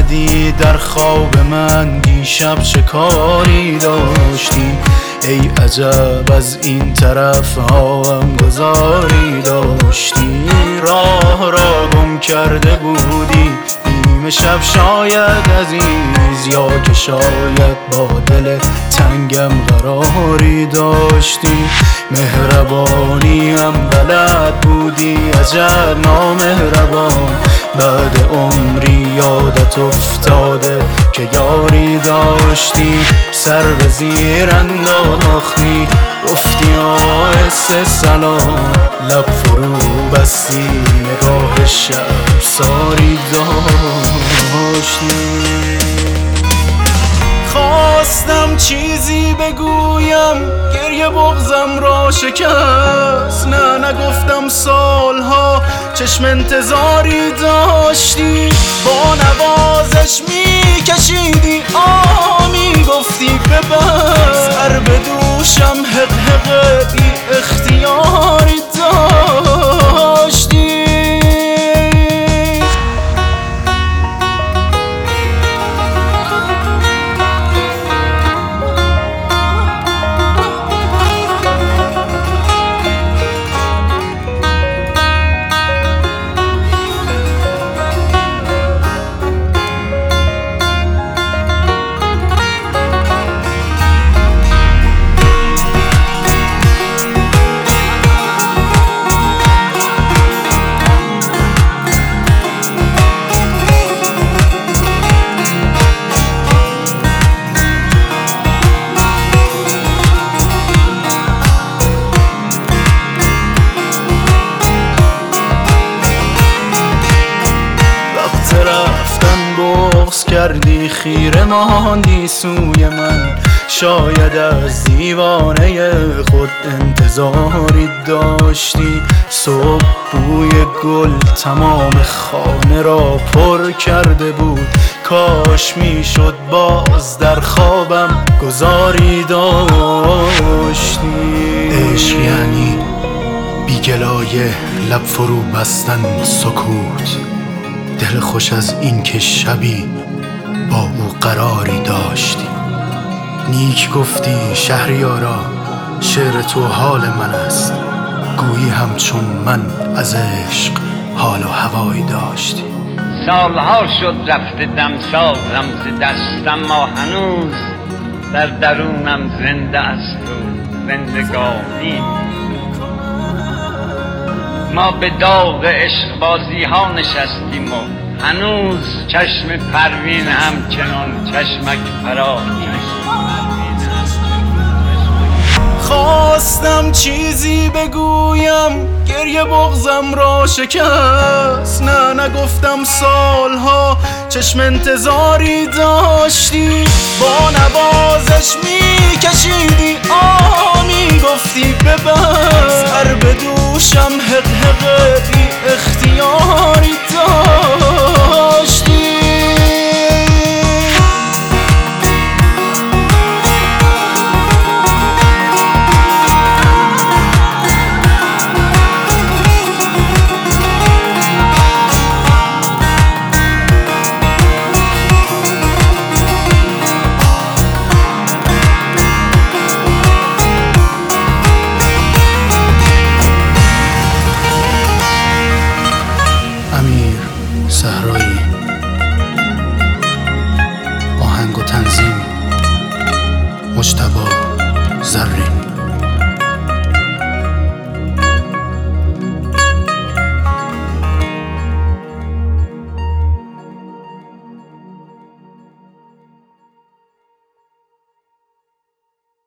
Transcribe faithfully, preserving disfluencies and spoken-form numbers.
کردی در خواب من دیشب چه کاری داشتی؟ ای عجب از این طرف ها هم گذاری داشتی. راه را گم کرده بودی نیمه شب شاید عزیز، یا که شاید با دل تنگم قراری داشتی. مهربانی هم بلد بودی عجب نامهربان، بعد عمری یادت افتاده که یاری داشتی. سر به زیر انداختی گفتی آهسته سلام، لب فرو بستی نگاه شب ساری داشتی. خواستم چیزی بگویم گریه بغزم را شکست، نه نگفتم سالها چشم انتظاری داشتی. با نوازش می کشیدی آه می گفتی ببر، سر به دوشم حق حق بی اختیاری داشتی. کردی خیره ماندی سوی من، شاید از دیوانه خود انتظاری داشتی. صبح بوی گل تمام خانه را پر کرده بود، کاش میشد باز در خوابم گذاری داشتی. عشق یعنی بیگلایه لب فرو بستن سکوت، دل خوش از این که شبی با او قراری داشتی. نیک گفتی شهریارا شعر تو حال من است، گویی همچون من از عشق حال و هوایی داشتی. سالها شد رفته دمسازم ز دست، اما هنوز در درونم زنده است و زندگانی. ما به داغ عشق بازی ها نشستیم و هنوز چشم پروین همچنان چشمک فرا. خواستم چیزی بگویم گریه بغزم را شکست، نه نگفتم سالها چشم انتظاری داشتی. با نوازش می کشیدی آه می گفتی ببر، سر به دوشم حق حق بی اختیاری داشتی. صحرایی، آهنگ و تنظیم مجتبی